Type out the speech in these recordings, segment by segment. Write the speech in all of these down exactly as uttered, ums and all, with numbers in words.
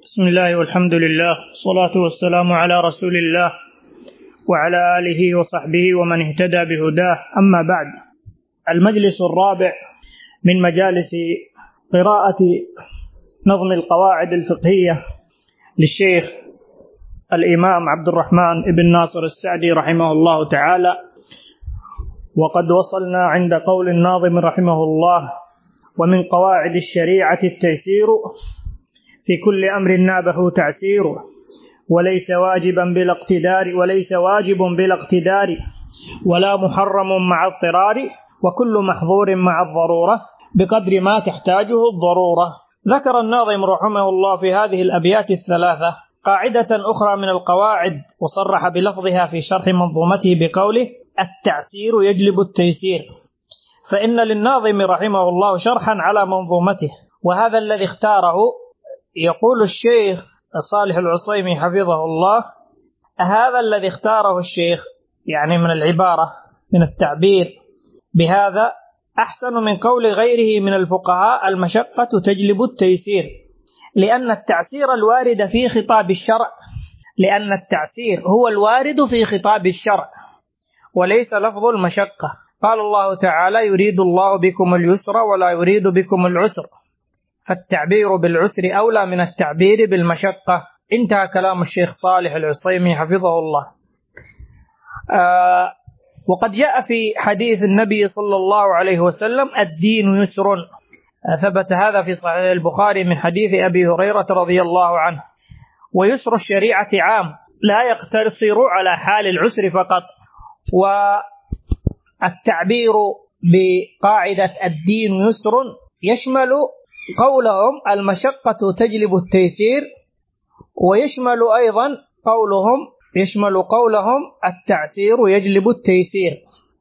بسم الله والحمد لله والصلاة والسلام على رسول الله وعلى آله وصحبه ومن اهتدى بهداه. أما بعد، المجلس الرابع من مجالس قراءة نظم القواعد الفقهية للشيخ الإمام عبد الرحمن بن ناصر السعدي رحمه الله تعالى. وقد وصلنا عند قول الناظم رحمه الله: ومن قواعد الشريعة التيسير في كل أمر نابه تعسير، وليس واجبا بلا اقتدار وليس واجب بلا اقتدار ولا محرم مع اضطرار، وكل محظور مع الضرورة بقدر ما تحتاجه الضرورة. ذكر الناظم رحمه الله في هذه الأبيات الثلاثة قاعدة أخرى من القواعد، وصرح بلفظها في شرح منظومته بقوله: التعسير يجلب التيسير. فإن للناظم رحمه الله شرحا على منظومته، وهذا الذي اختاره. يقول الشيخ صالح العصيمي حفظه الله: هذا الذي اختاره الشيخ يعني من العبارة من التعبير بهذا أحسن من قول غيره من الفقهاء: المشقة تجلب التيسير، لأن التعسير الوارد في خطاب الشرع لأن التعسير هو الوارد في خطاب الشرع وليس لفظ المشقة. قال الله تعالى: يريد الله بكم اليسر ولا يريد بكم العسر، فالتعبير بالعسر أولى من التعبير بالمشقة. انتهى كلام الشيخ صالح العصيمي حفظه الله. آه وقد جاء في حديث النبي صلى الله عليه وسلم: الدين يسر. ثبت هذا في صحيح البخاري من حديث أبي هريرة رضي الله عنه. ويسر الشريعة عام لا يقتصر على حال العسر فقط. والتعبير بقاعدة الدين يسر يشمل قولهم المشقة تجلب التيسير، ويشمل أيضا قولهم يشمل قولهم التعسير يجلب التيسير.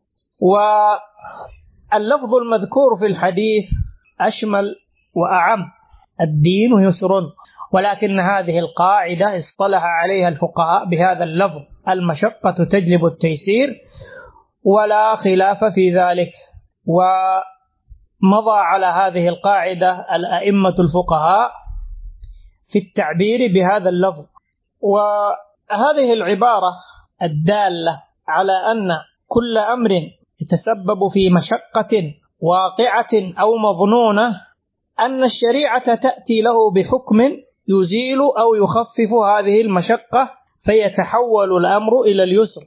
واللفظ المذكور في الحديث أشمل وأعم: الدين يسر، ولكن هذه القاعدة اصطلح عليها الفقهاء بهذا اللفظ: المشقة تجلب التيسير، ولا خلاف في ذلك. و مضى على هذه القاعدة الأئمة الفقهاء في التعبير بهذا اللفظ. وهذه العبارة الدالة على أن كل أمر يتسبب في مشقة واقعة أو مظنونة، أن الشريعة تأتي له بحكم يزيل أو يخفف هذه المشقة فيتحول الأمر إلى اليسر.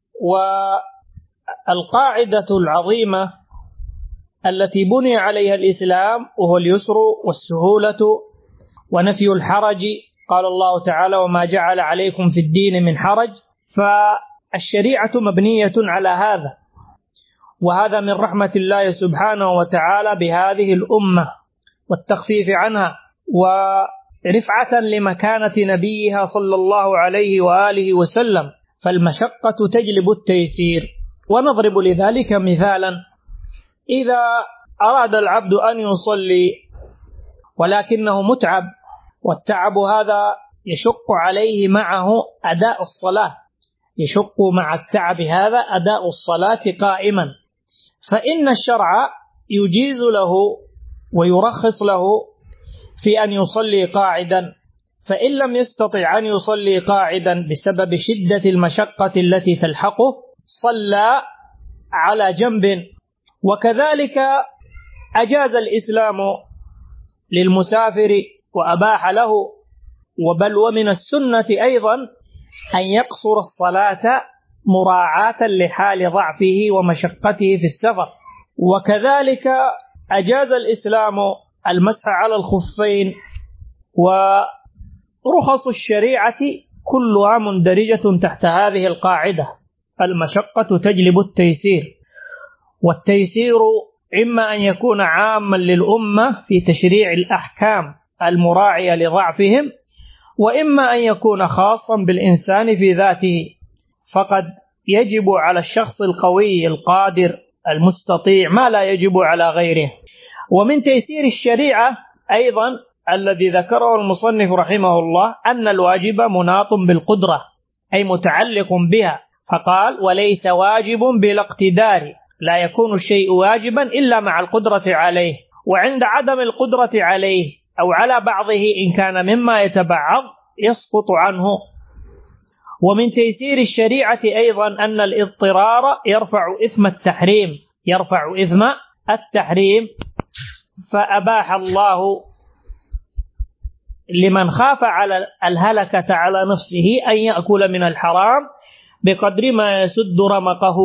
والقاعدة العظيمة التي بني عليها الإسلام وهو اليسر والسهولة ونفي الحرج. قال الله تعالى: وما جعل عليكم في الدين من حرج. فالشريعة مبنية على هذا، وهذا من رحمة الله سبحانه وتعالى بهذه الأمة والتخفيف عنها ورفعة لمكانة نبيها صلى الله عليه وآله وسلم. فالمشقة تجلب التيسير. ونضرب لذلك مثالا: إذا أراد العبد أن يصلي ولكنه متعب، والتعب هذا يشق عليه معه أداء الصلاة، يشق مع التعب هذا أداء الصلاة قائما، فإن الشرع يجيز له ويرخص له في أن يصلي قاعدا. فإن لم يستطع أن يصلي قاعدا بسبب شدة المشقة التي تلحقه صلى على جنب. وكذلك أجاز الإسلام للمسافر وأباح له، وبل ومن السنة أيضا أن يقصر الصلاة مراعاة لحال ضعفه ومشقته في السفر. وكذلك أجاز الإسلام المسح على الخفين. ورخص الشريعة كلها مندرجة تحت هذه القاعدة: المشقة تجلب التيسير. والتيسير إما أن يكون عاما للأمة في تشريع الأحكام المراعية لضعفهم، وإما أن يكون خاصا بالإنسان في ذاته، فقد يجب على الشخص القوي القادر المستطيع ما لا يجب على غيره. ومن تيسير الشريعة أيضا الذي ذكره المصنف رحمه الله أن الواجب مناط بالقدرة، أي متعلق بها، فقال: وليس واجب بلا اقتدار، لا يكون الشيء واجبا إلا مع القدرة عليه، وعند عدم القدرة عليه أو على بعضه إن كان مما يتبعض يسقط عنه. ومن تيسير الشريعة أيضا أن الاضطرار يرفع إثم التحريم يرفع إثم التحريم فأباح الله لمن خاف على الهلكة على نفسه أن يأكل من الحرام بقدر ما يسد رمقه.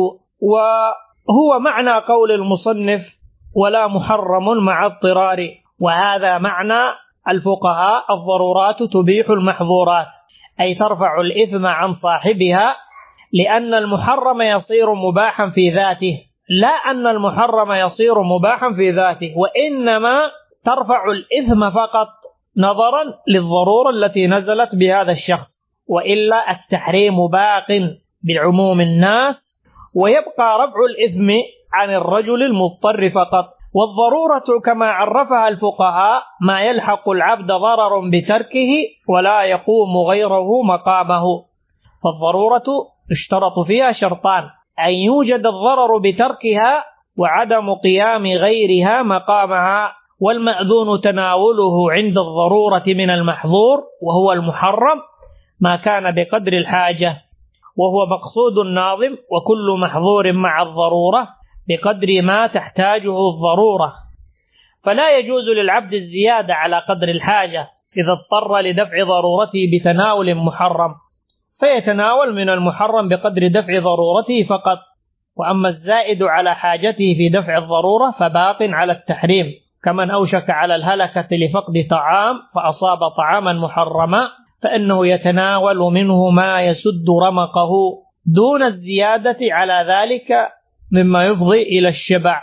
وهو معنى قول المصنف ولا محرم مع اضطرار، وهذا معنى الفقهاء الضرورات تبيح المحظورات، أي ترفع الإثم عن صاحبها، لأن المحرم يصير مباحا في ذاته، لا أن المحرم يصير مباحا في ذاته، وإنما ترفع الإثم فقط نظرا للضرورة التي نزلت بهذا الشخص، وإلا التحريم باق بعموم الناس، ويبقى رفع الإثم عن الرجل المضطر فقط. والضرورة كما عرفها الفقهاء ما يلحق العبد ضرر بتركه ولا يقوم غيره مقامه. فالضرورة اشترط فيها شرطان: أن يوجد الضرر بتركها وعدم قيام غيرها مقامها. والمأذون تناوله عند الضرورة من المحظور وهو المحرم ما كان بقدر الحاجة، وهو مقصود الناظم: وكل محظور مع الضرورة بقدر ما تحتاجه الضرورة. فلا يجوز للعبد الزيادة على قدر الحاجة إذا اضطر لدفع ضرورته بتناول محرم، فيتناول من المحرم بقدر دفع ضرورته فقط. وأما الزائد على حاجته في دفع الضرورة فباق على التحريم، كمن أوشك على الهلكة لفقد طعام فأصاب طعاما محرما فإنه يتناول منه ما يسد رمقه دون الزيادة على ذلك مما يفضي إلى الشبع.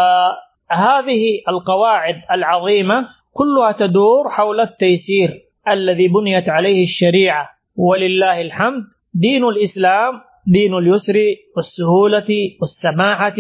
وهذه القواعد العظيمة كلها تدور حول التيسير الذي بنيت عليه الشريعة، ولله الحمد. دين الإسلام دين اليسر والسهولة والسماحة،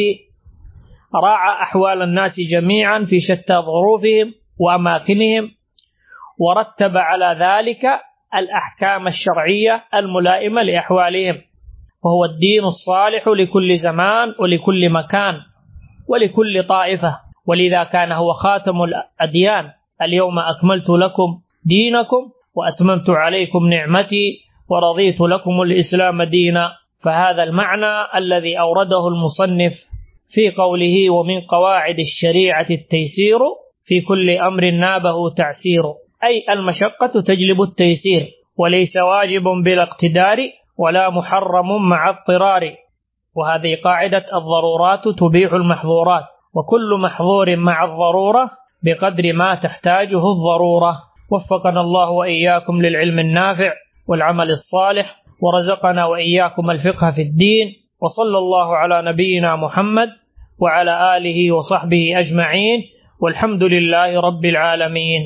راعى أحوال الناس جميعا في شتى ظروفهم وأماكنهم، ورتب على ذلك الأحكام الشرعية الملائمة لأحوالهم، وهو الدين الصالح لكل زمان ولكل مكان ولكل طائفة. ولذا كان هو خاتم الأديان: اليوم أكملت لكم دينكم وأتممت عليكم نعمتي ورضيت لكم الإسلام دينا. فهذا المعنى الذي أورده المصنف في قوله: ومن قواعد الشريعة التيسير في كل أمر نابه تعسير، أي المشقة تجلب التيسير، وليس واجب بلا اقتدار ولا محرم مع اضطرار. وهذه قاعدة الضرورات تبيح المحظورات، وكل محظور مع الضرورة بقدر ما تحتاجه الضرورة. وفقنا الله وإياكم للعلم النافع والعمل الصالح، ورزقنا وإياكم الفقه في الدين. وصلى الله على نبينا محمد وعلى آله وصحبه أجمعين، والحمد لله رب العالمين.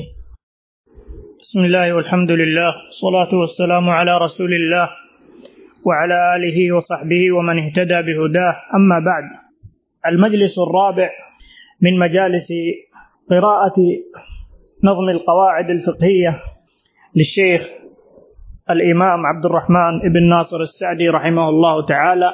بسم الله والحمد لله، والصلاة والسلام على رسول الله وعلى آله وصحبه ومن اهتدى بهداه. أما بعد، المجلس الرابع من مجالس قراءة نظم القواعد الفقهية للشيخ الإمام عبد الرحمن بن ناصر السعدي رحمه الله تعالى.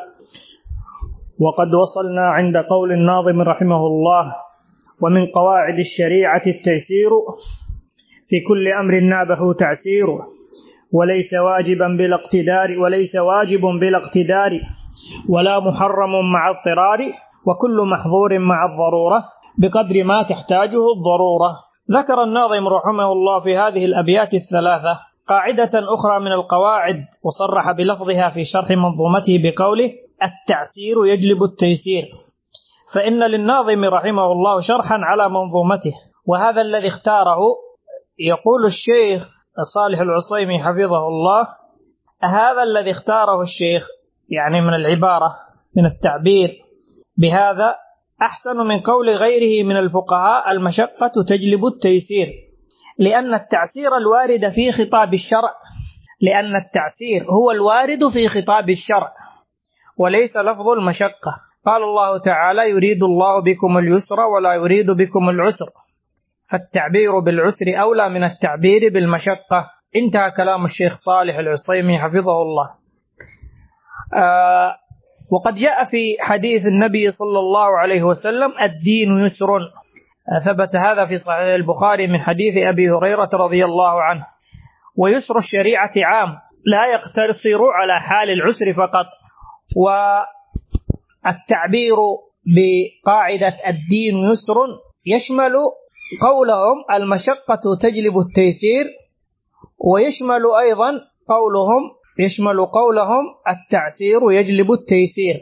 وقد وصلنا عند قول الناظم رحمه الله: ومن قواعد الشريعة التيسير في كل أمر نابه تعسير، وليس واجبا بلا اقتدار وليس واجب بلا اقتدار ولا محرم مع اضطرار، وكل محظور مع الضرورة بقدر ما تحتاجه الضرورة. ذكر الناظم رحمه الله في هذه الأبيات الثلاثة قاعدة أخرى من القواعد، وصرح بلفظها في شرح منظومته بقوله: التعسير يجلب التيسير. فإن للناظم رحمه الله شرحا على منظومته، وهذا الذي اختاره. يقول الشيخ صالح العصيمي حفظه الله: هذا الذي اختاره الشيخ، يعني من العبارة من التعبير بهذا، أحسن من قول غيره من الفقهاء: المشقة تجلب التيسير، لأن التعسير الوارد في خطاب الشرع لأن التعسير هو الوارد في خطاب الشرع وليس لفظ المشقة. قال الله تعالى: يريد الله بكم اليسر ولا يريد بكم العسر، فالتعبير بالعسر أولى من التعبير بالمشقة. انتهى كلام الشيخ صالح العصيمي حفظه الله. آه وقد جاء في حديث النبي صلى الله عليه وسلم: الدين يسر، ثبت هذا في صحيح البخاري من حديث أبي هريرة رضي الله عنه. ويسر الشريعة عام لا يقتصر على حال العسر فقط. والتعبير بقاعدة الدين يسر يشمل قولهم المشقة تجلب التيسير، ويشمل أيضا قولهم يشمل قولهم التعسير يجلب التيسير.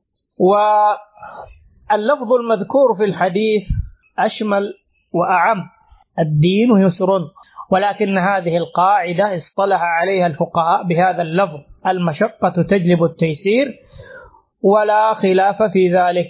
واللفظ المذكور في الحديث أشمل وأعم، الدين يسر، ولكن هذه القاعدة اصطلح عليها الفقهاء بهذا اللفظ المشقة تجلب التيسير، ولا خلاف في ذلك.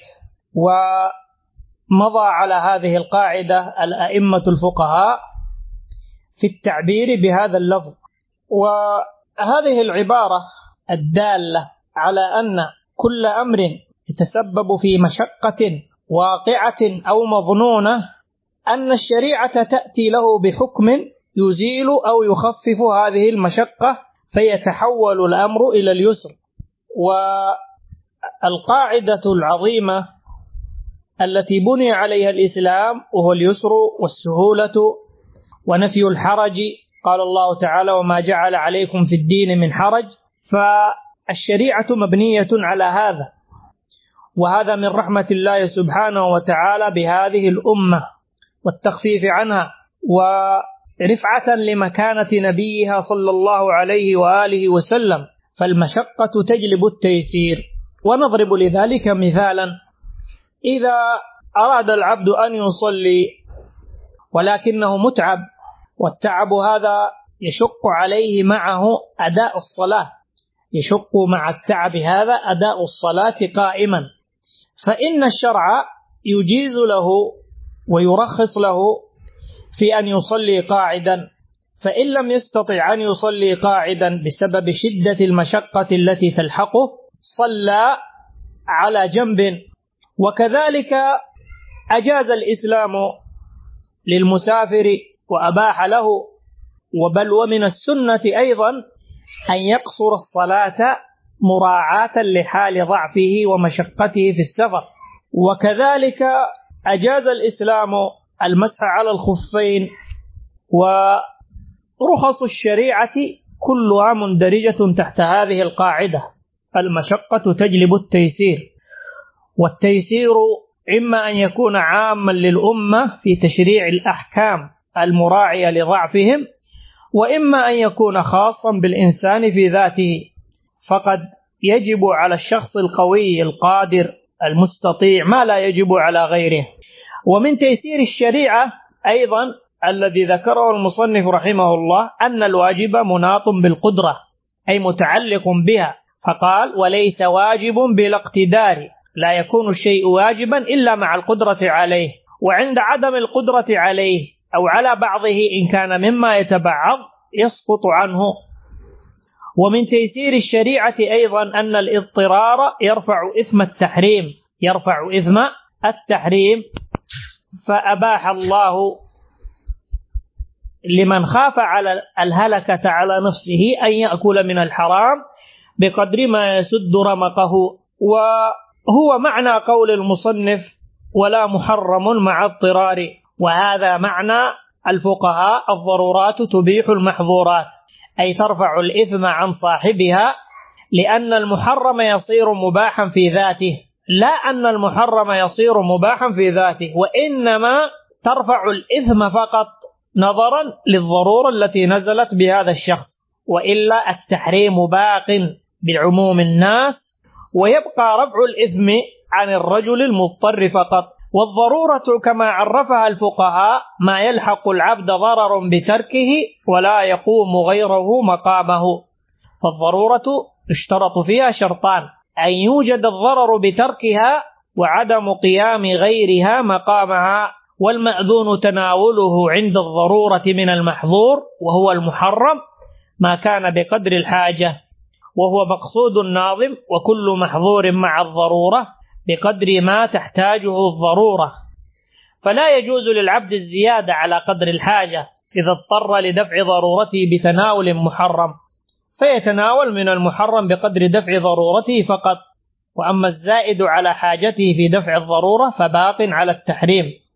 ومضى على هذه القاعدة الأئمة الفقهاء في التعبير بهذا اللفظ. وهذه العبارة الدالة على أن كل أمر يتسبب في مشقة واقعة أو مظنونة أن الشريعة تأتي له بحكم يزيل أو يخفف هذه المشقة فيتحول الأمر إلى اليسر. والقاعدة العظيمة التي بني عليها الإسلام وهو اليسر والسهولة ونفي الحرج، قال الله تعالى وما جعل عليكم في الدين من حرج، فالشريعة مبنية على هذا. وهذا من رحمة الله سبحانه وتعالى بهذه الأمة والتخفيف عنها ورفعة لمكانة نبيها صلى الله عليه وآله وسلم، فالمشقة تجلب التيسير. ونضرب لذلك مثالا: إذا أراد العبد أن يصلي ولكنه متعب، والتعب هذا يشق عليه معه أداء الصلاة، يشق مع التعب هذا أداء الصلاة قائما، فإن الشرع يجيز له ويرخص له في أن يصلي قاعدا. فإن لم يستطع أن يصلي قاعدا بسبب شدة المشقة التي تلحقه صلى على جنب. وكذلك أجاز الإسلام للمسافر وأباح له، وبل ومن السنة أيضا أن يقصر الصلاة مراعاة لحال ضعفه ومشقته في السفر. وكذلك أجاز الإسلام المسح على الخفين. ورخص الشريعة كلها مندرجة تحت هذه القاعدة: المشقة تجلب التيسير. والتيسير إما أن يكون عاما للأمة في تشريع الأحكام المراعية لضعفهم، وإما أن يكون خاصا بالإنسان في ذاته، فقد يجب على الشخص القوي القادر المستطيع ما لا يجب على غيره. ومن تيسير الشريعة أيضا الذي ذكره المصنف رحمه الله أن الواجب مناط بالقدرة، أي متعلق بها، فقال وليس واجب بلا اقتدار، لا يكون الشيء واجبا إلا مع القدرة عليه، وعند عدم القدرة عليه أو على بعضه إن كان مما يتبعض يسقط عنه. ومن تيسير الشريعة أيضا أن الاضطرار يرفع إثم التحريم يرفع إثم التحريم فأباح الله لمن خاف على الهلكة على نفسه أن يأكل من الحرام بقدر ما يسد رمقه. وهو معنى قول المصنف ولا محرم مع اضطرار، وهذا معنى الفقهاء: الضرورات تبيح المحظورات، أي ترفع الإثم عن صاحبها، لأن المحرم يصير مباحا في ذاته، لا أن المحرم يصير مباحا في ذاته، وإنما ترفع الإثم فقط نظرا للضرورة التي نزلت بهذا الشخص، وإلا التحريم باق بعموم الناس، ويبقى رفع الإثم عن الرجل المضطر فقط. والضرورة كما عرفها الفقهاء ما يلحق العبد ضرر بتركه ولا يقوم غيره مقامه. فالضرورة اشترط فيها شرطان: أن يوجد الضرر بتركها وعدم قيام غيرها مقامها. والمأذون تناوله عند الضرورة من المحظور وهو المحرم ما كان بقدر الحاجة، وهو مقصود الناظم: وكل محظور مع الضرورة بقدر ما تحتاجه الضرورة. فلا يجوز للعبد الزيادة على قدر الحاجة إذا اضطر لدفع ضرورته بتناول محرم، فيتناول من المحرم بقدر دفع ضرورته فقط. وأما الزائد على حاجته في دفع الضرورة فباق على التحريم،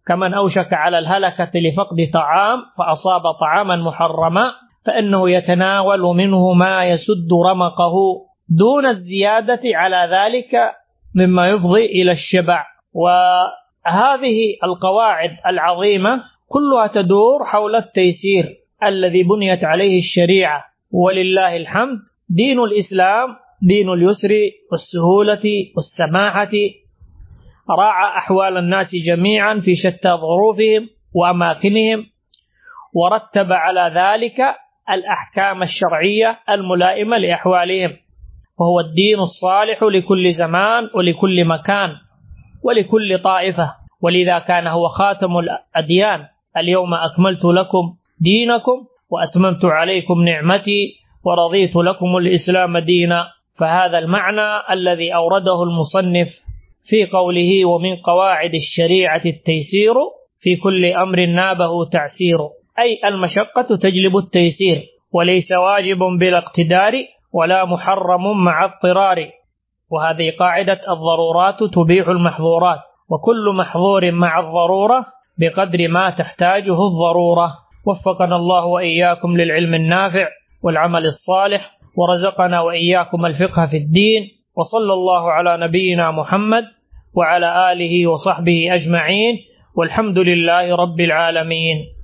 كمن أوشك على الهلكة لفقد طعام فأصاب طعاما محرما فإنه يتناول منه ما يسد رمقه دون الزيادة على ذلك مما يفضي إلى الشبع. وهذه القواعد العظيمة كلها تدور حول التيسير الذي بنيت عليه الشريعة، ولله الحمد دين الإسلام دين اليسر والسهولة والسماحة، راعى أحوال الناس جميعا في شتى ظروفهم وأماكنهم، ورتب على ذلك الأحكام الشرعية الملائمة لأحوالهم، وهو الدين الصالح لكل زمان ولكل مكان ولكل طائفة، ولذا كان هو خاتم الأديان. اليوم أكملت لكم دينكم وأتممت عليكم نعمتي ورضيت لكم الإسلام دينا. فهذا المعنى الذي أورده المصنف في قوله ومن قواعد الشريعة التيسير في كل أمر نابه تعسير، أي المشقة تجلب التيسير، وليس واجب بلا اقتدار ولا محرم مع اضطرار. وهذه قاعدة الضرورات تبيح المحظورات، وكل محظور مع الضرورة بقدر ما تحتاجه الضرورة. وفقنا الله وإياكم للعلم النافع والعمل الصالح، ورزقنا وإياكم الفقه في الدين، وصلى الله على نبينا محمد وعلى آله وصحبه أجمعين، والحمد لله رب العالمين.